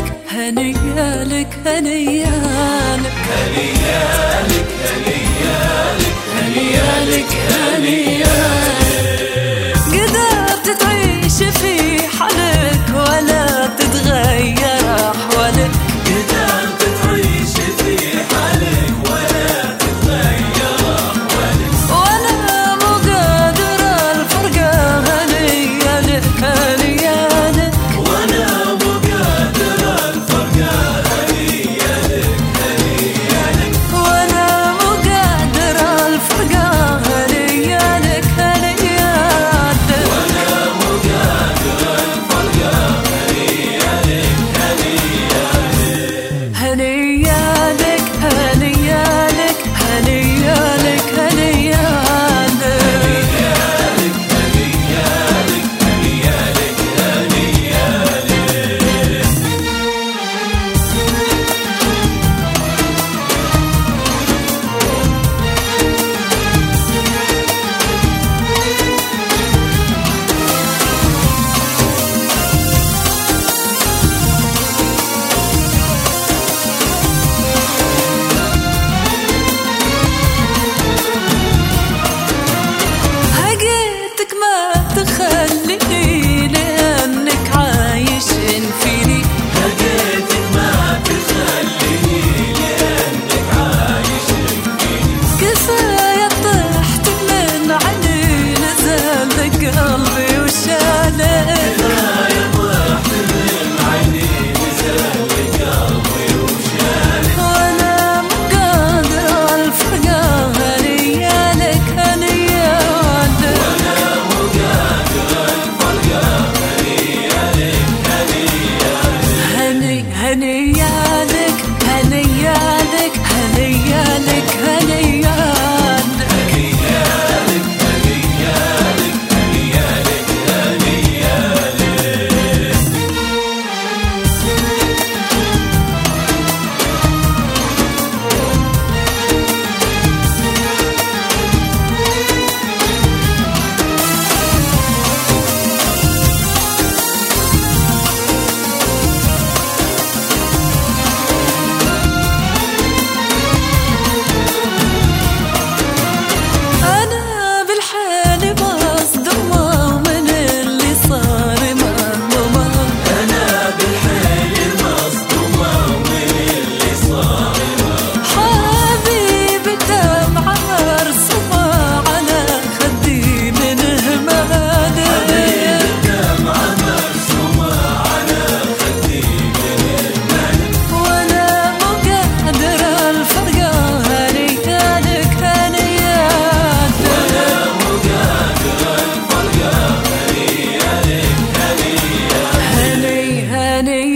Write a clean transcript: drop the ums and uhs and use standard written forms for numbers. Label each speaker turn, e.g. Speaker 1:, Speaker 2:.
Speaker 1: هنيالك هنيالك
Speaker 2: هنيالك هنيالك هنيالك هنيالك
Speaker 1: قدرت تعيش في حالك ولا تتغير أحوالك
Speaker 2: قدرت تعيش في حالك ولا تتغير أحوالك
Speaker 1: ولا مو قادر الفرقة هنيالك هنيالك
Speaker 2: وأنا مو قادر الفرقة هنيالك هنيالك
Speaker 1: ولا مو قادر الفرقة هنيالك هنيالك
Speaker 2: وأنا مو قادر الفرقة هنيالك هنيالك
Speaker 1: هنيالك هنيالك هنيالك هجيتك ما تخليني لأنك عايش فيني
Speaker 2: هجيتك ما تخليني لأنك عايش فيني
Speaker 1: كفاية طحت من عيني نزلك قلبي وشالك
Speaker 2: كفاية طحت من عيني نزلك قلبي وشالك
Speaker 1: وأنا مو قادر الفرقة هنيالك هنيالك
Speaker 2: وأنا مو قادر الفرقة هنيالك هنيالك
Speaker 1: هنيالك هنيالك هنيالك هنيالك
Speaker 2: هنيالك هنيالك هنيالك هنيالك
Speaker 1: أنا بالحال مصدومة ومن اللي صار مهمومة
Speaker 2: أنا بالحيل مصدومة ومن اللي صار
Speaker 1: حبيبي دمعة مرسومة على خدي من همالك
Speaker 2: دمعة مرسومة على خدي من المال
Speaker 1: وأنا مو قادر الفرقة هنيالك هنيالك
Speaker 2: وأنا مو قادر الفرقة هنيالك هنيالك
Speaker 1: هني